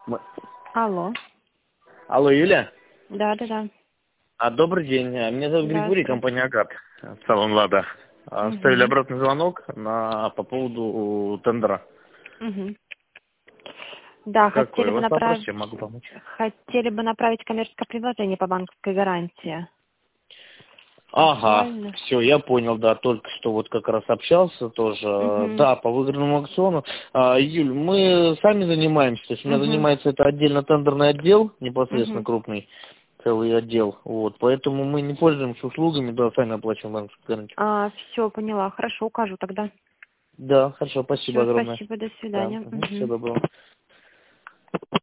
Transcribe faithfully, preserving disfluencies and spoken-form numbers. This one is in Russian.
М- Алло. Алло, Юля? Да, да, да. А, добрый день. А, Меня зовут Да, Григорий, здравствуйте. компания «Агат». Салон «Лада». А, Оставили Угу. обратный звонок на, по поводу тендера. Угу. Да, Какой хотели у бы вас вопрос, направить, чем могу помочь? хотели бы направить коммерческое предложение по банковской гарантии. Ага, Актуально? все, я понял, да, только что вот как раз общался тоже, э, Угу. да, по выигранному аукциону. А, Юль, мы сами занимаемся, то есть у меня Угу. занимается это отдельно тендерный отдел, непосредственно Угу. крупный целый отдел, вот, поэтому мы не пользуемся услугами, да, сами оплачиваем банковскую гарантию. А, все, поняла. Хорошо, укажу тогда. Да, хорошо, спасибо Все, огромное. спасибо, до Да, свидания. всего Угу. доброго.